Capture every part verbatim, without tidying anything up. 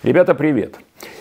Ребята, привет!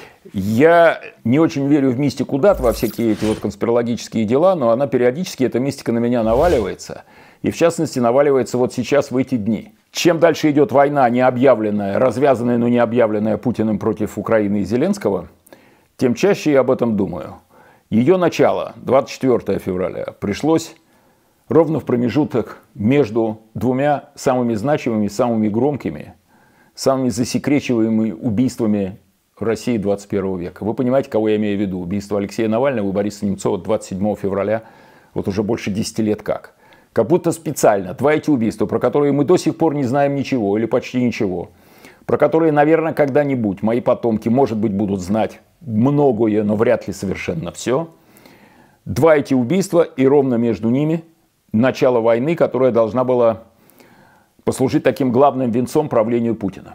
Я не очень верю в мистику дат, во всякие эти вот конспирологические дела, но она периодически, эта мистика на меня наваливается. И в частности наваливается вот сейчас в эти дни. Чем дальше идет война, не объявленная, развязанная, но не объявленная Путиным против Украины и Зеленского, тем чаще я об этом думаю. Ее начало, двадцать четвёртого февраля, пришлось ровно в промежуток между двумя самыми значимыми, самыми громкими, самыми засекречиваемыми убийствами в России двадцать первого века. Вы понимаете, кого я имею в виду? Убийство Алексея Навального и Бориса Немцова двадцать седьмого февраля, вот уже больше десяти лет как. Как будто специально два эти убийства, про которые мы до сих пор не знаем ничего или почти ничего, про которые, наверное, когда-нибудь мои потомки, может быть, будут знать многое, но вряд ли совершенно все. Два эти убийства и ровно между ними начало войны, которая должна была послужить таким главным венцом правлению Путина.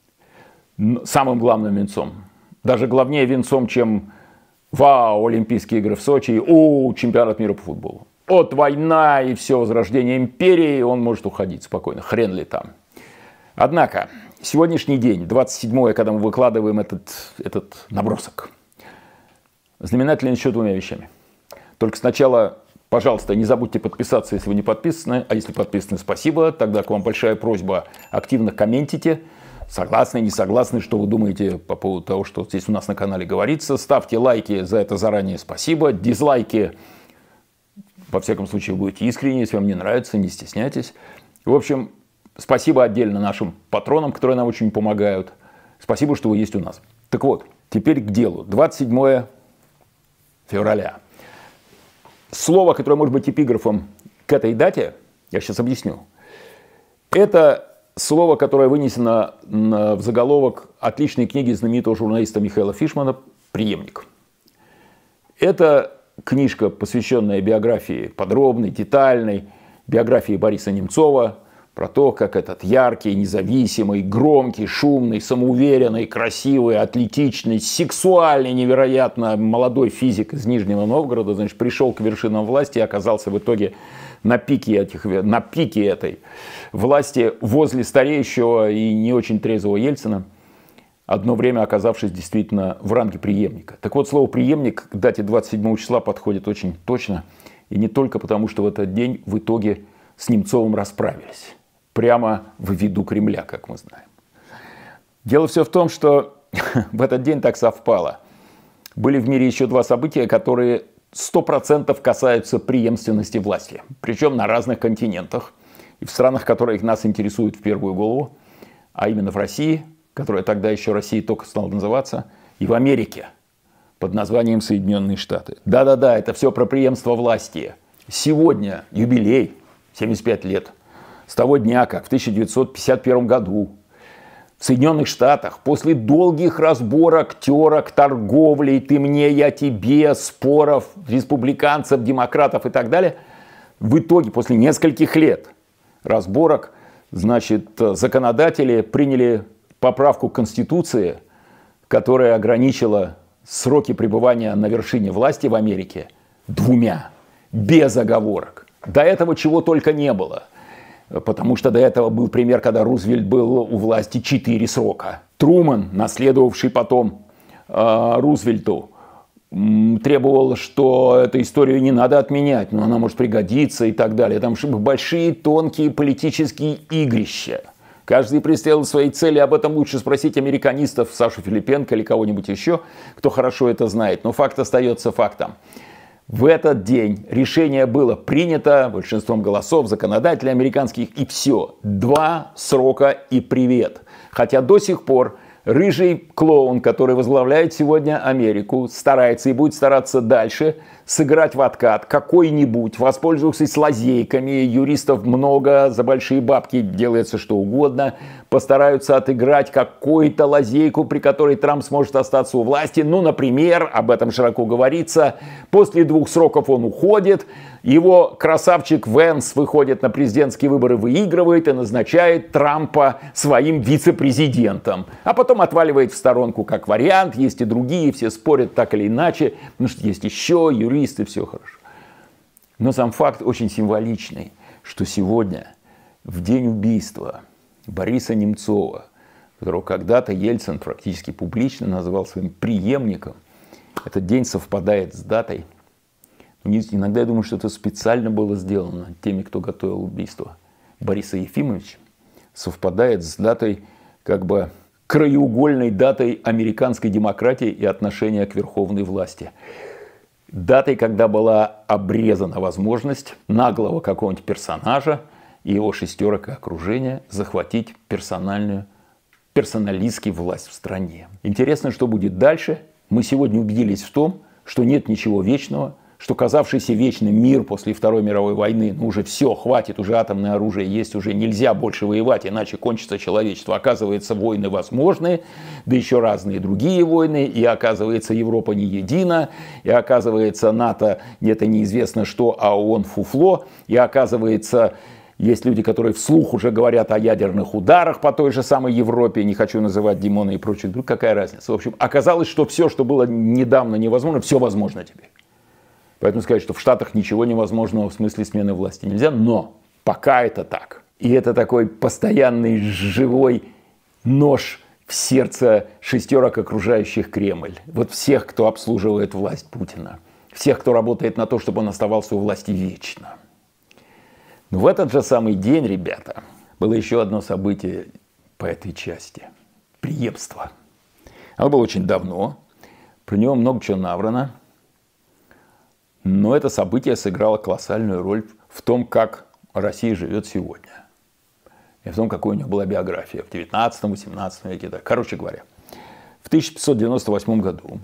Самым главным венцом. Даже главнее венцом, чем вау, Олимпийские игры в Сочи, о, чемпионат мира по футболу. От война и все возрождение империи, он может уходить спокойно, хрен ли там. Однако, сегодняшний день, двадцать седьмое, когда мы выкладываем этот, этот набросок, знаменателен еще двумя вещами. Только сначала, пожалуйста, не забудьте подписаться, если вы не подписаны, а если подписаны, спасибо. Тогда к вам большая просьба, активно комментите. Согласны, не согласны, что вы думаете по поводу того, что здесь у нас на канале говорится. Ставьте лайки, за это заранее спасибо. Дизлайки, во всяком случае, будете искренне, если вам не нравится, не стесняйтесь. В общем, спасибо отдельно нашим патронам, которые нам очень помогают. Спасибо, что вы есть у нас. Так вот, теперь к делу. двадцать седьмое февраля. Слово, которое может быть эпиграфом к этой дате, я сейчас объясню. Это слово, которое вынесено в заголовок отличной книги знаменитого журналиста Михаила Фишмана «Преемник». Это книжка, посвященная биографии, подробной, детальной биографии Бориса Немцова, про то, как этот яркий, независимый, громкий, шумный, самоуверенный, красивый, атлетичный, сексуальный, невероятно молодой физик из Нижнего Новгорода, значит, пришел к вершинам власти и оказался в итоге на пике, этих, на пике этой власти возле стареющего и не очень трезвого Ельцина, одно время оказавшись действительно в ранге преемника. Так вот, слово «преемник» к дате двадцать седьмого числа подходит очень точно, и не только потому, что в этот день в итоге с Немцовым расправились. Прямо в виду Кремля, как мы знаем. Дело все в том, что в этот день так совпало. Были в мире еще два события, которые сто процентов касаются преемственности власти. Причем на разных континентах. И в странах, которые нас интересуют в первую голову. А именно в России, которая тогда еще Россией только стала называться. И в Америке под названием Соединенные Штаты. Да-да-да, это все про преемство власти. Сегодня юбилей, семьдесят пять лет. С того дня, как в тысяча девятьсот пятьдесят первом году в Соединенных Штатах после долгих разборок, терок, торговли, ты мне, я тебе, споров республиканцев, демократов и так далее, в итоге после нескольких лет разборок, значит, законодатели приняли поправку к Конституции, которая ограничила сроки пребывания на вершине власти в Америке двумя, без оговорок. До этого чего только не было. Потому что до этого был пример, когда Рузвельт был у власти четыре срока. Труман, наследовавший потом э, Рузвельту, требовал, что эту историю не надо отменять, но она может пригодиться и так далее. Там большие, тонкие политические игрища. Каждый преследовал свои цели, об этом лучше спросить американистов, Сашу Филипенко или кого-нибудь еще, кто хорошо это знает. Но факт остается фактом. В этот день решение было принято большинством голосов законодателей американских, и все. Два срока и привет. Хотя до сих пор рыжий клоун, который возглавляет сегодня Америку, старается и будет стараться дальше сыграть в откат какой-нибудь, воспользовавшись лазейками, юристов много, за большие бабки делается что угодно, постараются отыграть какую-то лазейку, при которой Трамп сможет остаться у власти. Ну, например, об этом широко говорится, после двух сроков он уходит, его красавчик Венс выходит на президентские выборы, выигрывает и назначает Трампа своим вице-президентом. А потом отваливает в сторонку как вариант. Есть и другие, все спорят так или иначе. Потому что есть еще юристы, все хорошо. Но сам факт очень символичный, что сегодня, в день убийства Бориса Немцова, которого когда-то Ельцин практически публично назвал своим преемником. Этот день совпадает с датой. Иногда я думаю, что это специально было сделано теми, кто готовил убийство Бориса Ефимовича. Совпадает с датой, как бы краеугольной датой американской демократии и отношения к верховной власти. Датой, когда была обрезана возможность наглого какого-нибудь персонажа и его шестерок и окружения захватить персональную, персоналистски власть в стране. Интересно, что будет дальше. Мы сегодня убедились в том, что нет ничего вечного, что казавшийся вечным мир после Второй мировой войны, ну уже все, хватит, уже атомное оружие есть, уже нельзя больше воевать, иначе кончится человечество. Оказывается, войны возможны, да еще разные другие войны, и оказывается, Европа не едина, и оказывается, НАТО это неизвестно что, а ООН фуфло, и оказывается, есть люди, которые вслух уже говорят о ядерных ударах по той же самой Европе, не хочу называть Димона и прочих, какая разница. В общем, оказалось, что все, что было недавно невозможно, все возможно теперь. Поэтому сказать, что в Штатах ничего невозможного в смысле смены власти нельзя, но пока это так. И это такой постоянный живой нож в сердце шестерок окружающих Кремль. Вот всех, кто обслуживает власть Путина. Всех, кто работает на то, чтобы он оставался у власти вечно. Но в этот же самый день, ребята, было еще одно событие по этой части. Преемство. Оно было очень давно. Про него много чего наврано. Но это событие сыграло колоссальную роль в том, как Россия живет сегодня. И в том, какой у нее была биография в девятнадцатом-восемнадцатом веке. Да. Короче говоря, в тысяча пятьсот девяносто восьмом году,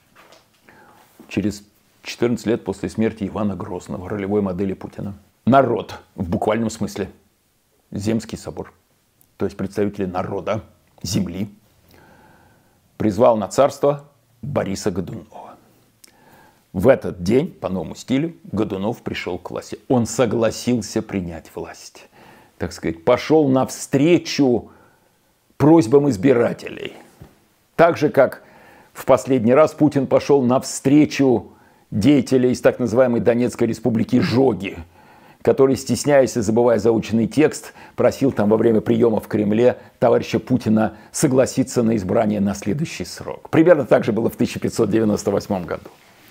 через четырнадцать лет после смерти Ивана Грозного, ролевой модели Путина, народ, в буквальном смысле, Земский собор, то есть представители народа, земли, призвал на царство Бориса Годунова. В этот день, по новому стилю, Годунов пришел к власти. Он согласился принять власть. Так сказать, пошел навстречу просьбам избирателей. Так же, как в последний раз Путин пошел навстречу деятелей из так называемой Донецкой республики Жоги, который, стесняясь и забывая заученный текст, просил там во время приема в Кремле товарища Путина согласиться на избрание на следующий срок. Примерно так же было в тысяча пятьсот девяносто восьмом году.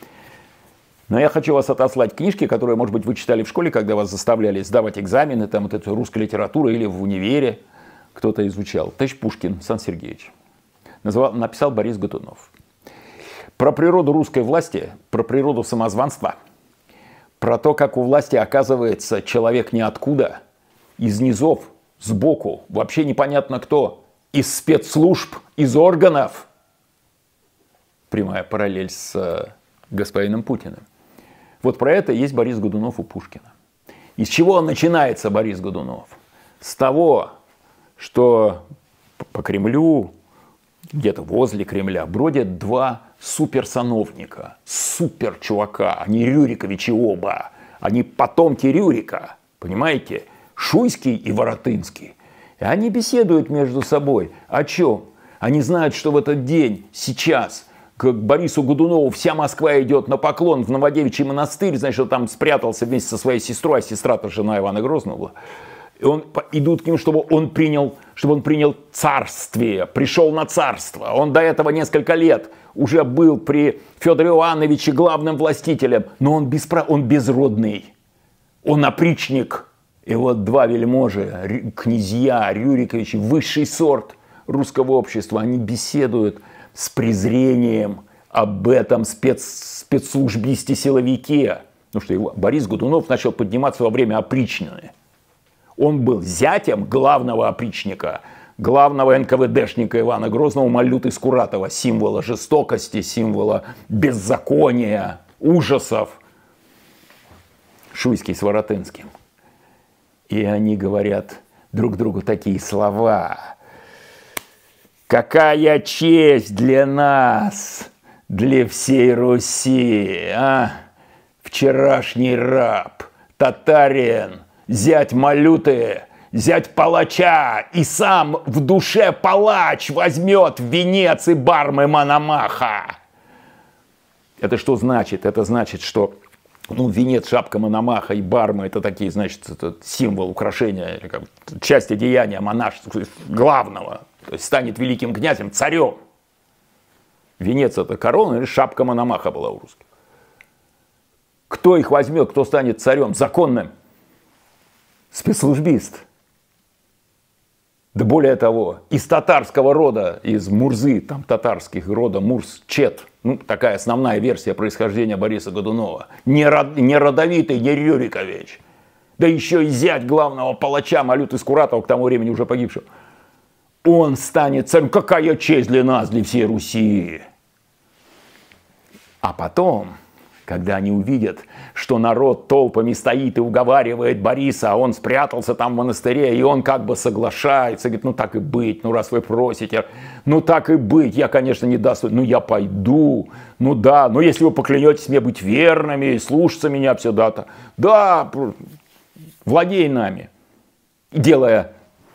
Но я хочу вас отослать книжки, которые, может быть, вы читали в школе, когда вас заставляли сдавать экзамены, там вот эту русскую литературу, или в универе кто-то изучал. Товарищ Пушкин, Сан Сергеевич. Назвал, написал Борис Годунов. Про природу русской власти, про природу самозванства, про то, как у власти оказывается человек ниоткуда, из низов, сбоку, вообще непонятно кто, из спецслужб, из органов. Прямая параллель с господином Путиным. Вот про это есть Борис Годунов у Пушкина. Из чего он начинается, Борис Годунов? С того, что по Кремлю, где-то возле Кремля, бродят два суперсановника, суперчувака. Они Рюриковичи оба. Они потомки Рюрика, понимаете? Шуйский и Воротынский. И они беседуют между собой. О чем? Они знают, что в этот день, сейчас, к Борису Годунову вся Москва идет на поклон в Новодевичий монастырь, значит, он там спрятался вместе со своей сестрой, а сестра-то жена Ивана Грозного была. И он, идут к нему, чтобы он принял, чтобы он принял царствие, пришел на царство. Он до этого несколько лет уже был при Федоре Иоанновиче главным властителем, но он, беспра... он безродный, он опричник. И вот два вельможи, князья, Рюриковичи, высший сорт русского общества, они беседуют с презрением об этом спец... спецслужбисте-силовике. Потому что его... Борис Годунов начал подниматься во время опричнины. Он был зятем главного опричника, главного эн ка вэ дэшника Ивана Грозного, Малюты Скуратова, символа жестокости, символа беззакония, ужасов. Шуйский с Воротынским. И они говорят друг другу такие слова. Какая честь для нас, для всей Руси, а? Вчерашний раб, татарин, зять Малюты, зять палача, и сам в душе палач возьмет венец и бармы Мономаха. Это что значит? Это значит, что ну, венец, шапка Мономаха и бармы — это такие, значит, это символ, украшения, часть одеяния монашеского, главного То есть станет великим князем, царем. Венец — это корона или шапка Мономаха была у русских. Кто их возьмет, кто станет царем законным? Спецслужбист. Да более того, из татарского рода, из Мурзы, там татарских рода Мурз, Чет, ну, такая основная версия происхождения Бориса Годунова. Не, род, не родовитый, не Рюрикович. Да еще и зять главного палача Малюты Скуратова, к тому времени уже погибшего. Он станет царем. Какая честь для нас, для всей Руси. А потом, когда они увидят, что народ толпами стоит и уговаривает Бориса, а он спрятался там в монастыре, и он как бы соглашается, говорит, ну так и быть, ну раз вы просите, ну так и быть, я, конечно, не даст, ну я пойду, ну да, но если вы поклянетесь мне быть верными, слушаться меня всегда-то, да, владей нами, делая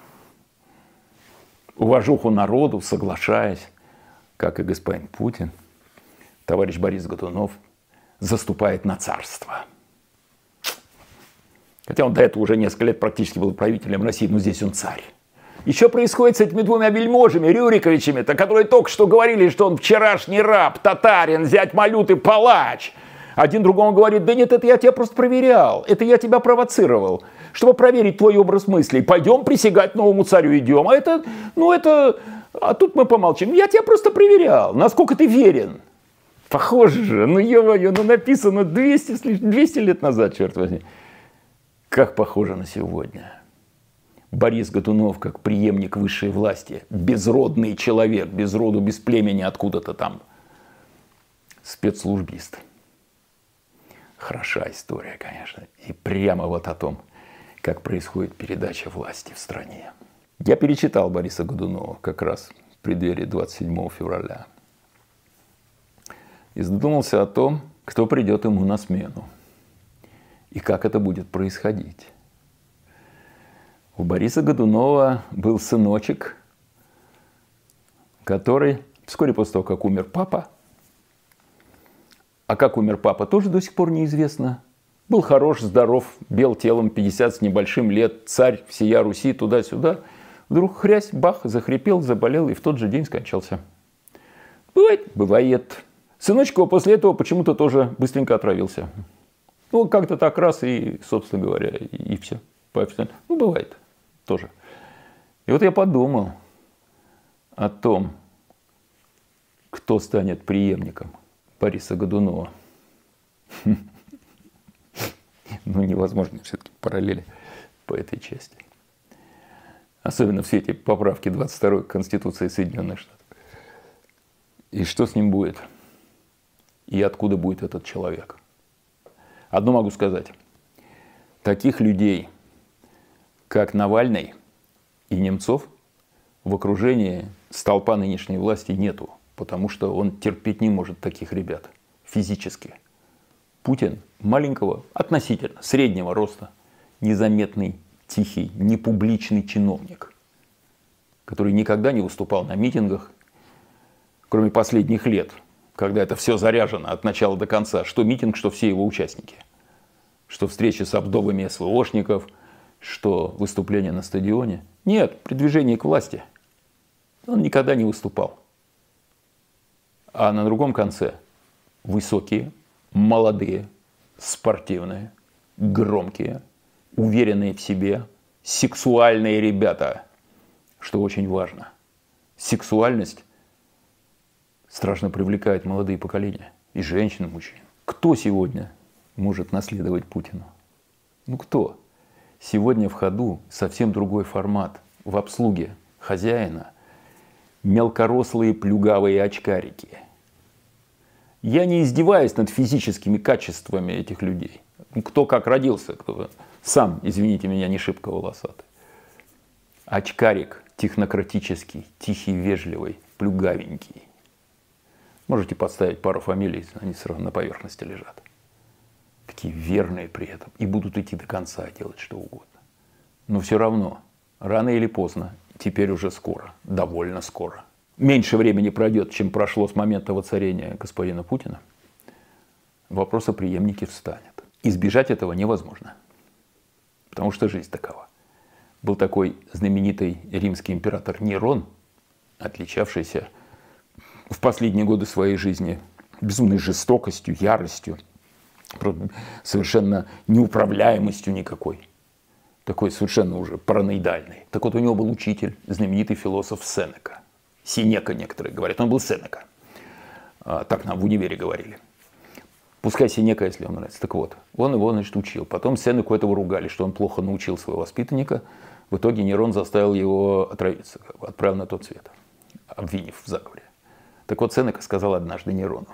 уважуху народу, соглашаясь, как и господин Путин, товарищ Борис Годунов заступает на царство. Хотя он до этого уже несколько лет практически был правителем России, но здесь он царь. Еще происходит с этими двумя вельможами, Рюриковичами-то, которые только что говорили, что он вчерашний раб, татарин, зять Малюты, палач. Один другому говорит, да нет, это я тебя просто проверял, это я тебя провоцировал, чтобы проверить твой образ мыслей. Пойдем присягать новому царю, идем. А это, ну это, а тут мы помолчим. Я тебя просто проверял, насколько ты верен. Похоже же, ну ё-моё, ну написано двести, двести лет назад, черт возьми. Как похоже на сегодня. Борис Годунов, как преемник высшей власти, безродный человек, без роду, без племени, откуда-то там, спецслужбист. Хороша история, конечно. И прямо вот о том, как происходит передача власти в стране. Я перечитал Бориса Годунова как раз в преддверии двадцать седьмого февраля. И задумался о том, кто придет ему на смену. И как это будет происходить. У Бориса Годунова был сыночек, который вскоре после того, как умер папа, а как умер папа, тоже до сих пор неизвестно. Был хорош, здоров, бел телом, пятьдесят с небольшим лет, царь всея Руси, туда-сюда. Вдруг хрясь, бах, захрипел, заболел и в тот же день скончался. Бывает? Бывает. Сыночек его после этого почему-то тоже быстренько отравился. Ну, как-то так раз и, собственно говоря, и, и все. Ну, бывает тоже. И вот я подумал о том, кто станет преемником Бориса Годунова. Ну, невозможно все-таки параллели по этой части. Особенно в свете поправки двадцать второй Конституции Соединенных Штатов. И что с ним будет? И откуда будет этот человек? Одно могу сказать. Таких людей, как Навальный и Немцов, в окружении столпа нынешней власти нету. Потому что он терпеть не может таких ребят физически. Путин маленького, относительно среднего роста, незаметный, тихий, непубличный чиновник, который никогда не выступал на митингах, кроме последних лет, когда это все заряжено от начала до конца, что митинг, что все его участники, что встречи с обдовами СВОшников, что выступления на стадионе. Нет, при движении к власти он никогда не выступал. А на другом конце высокие, молодые, спортивные, громкие, уверенные в себе, сексуальные ребята, что очень важно. Сексуальность страшно привлекает молодые поколения, и женщин, и мужчин. Кто сегодня может наследовать Путину? Ну кто? Сегодня в ходу совсем другой формат. В обслуге хозяина мелкорослые плюгавые очкарики. Я не издеваюсь над физическими качествами этих людей. Кто как родился, кто сам, извините меня, не шибко волосатый. Очкарик технократический, тихий, вежливый, плюгавенький. Можете подставить пару фамилий, они сразу на поверхности лежат. Такие верные при этом. И будут идти до конца, делать что угодно. Но все равно, рано или поздно, теперь уже скоро, довольно скоро, меньше времени пройдет, чем прошло с момента воцарения господина Путина, вопрос о преемнике встанет. Избежать этого невозможно. Потому что жизнь такова. Был такой знаменитый римский император Нерон, отличавшийся в последние годы своей жизни безумной жестокостью, яростью, совершенно неуправляемостью никакой. Такой совершенно уже параноидальный. Так вот, у него был учитель, знаменитый философ Сенека. Синека некоторые говорят, он был Сенека. Так нам в универе говорили. Пускай Синека, если вам нравится. Так вот, он его, значит, учил. Потом Сенеку этого ругали, что он плохо научил своего воспитанника. В итоге Нерон заставил его отравиться, отправил на тот свет, обвинив в заговоре. Так вот, Сенека сказал однажды Нерону: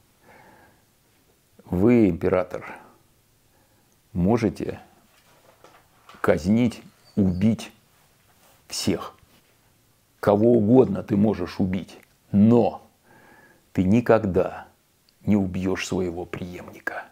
вы, император, можете казнить, убить всех. Кого угодно ты можешь убить, но ты никогда не убьешь своего преемника.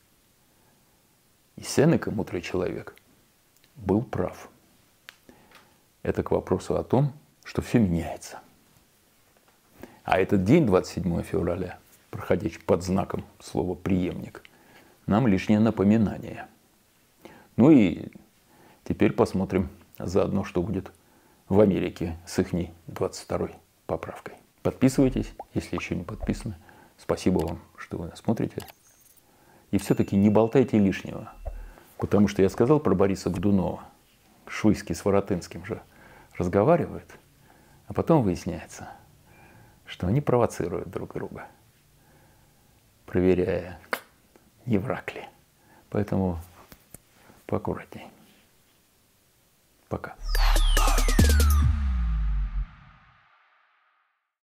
И Сенека, мудрый человек, был прав. Это к вопросу о том, что все меняется. А этот день, двадцать седьмое февраля, проходящий под знаком слова «преемник», нам лишнее напоминание. Ну и теперь посмотрим заодно, что будет в Америке с их двадцать второй поправкой. Подписывайтесь, если еще не подписаны. Спасибо вам, что вы нас смотрите. И все-таки не болтайте лишнего. Потому что я сказал про Бориса Годунова. Шуйский с Воротынским же разговаривают. А потом выясняется, что они провоцируют друг друга, проверяя, не враг ли. Поэтому поаккуратней. Пока.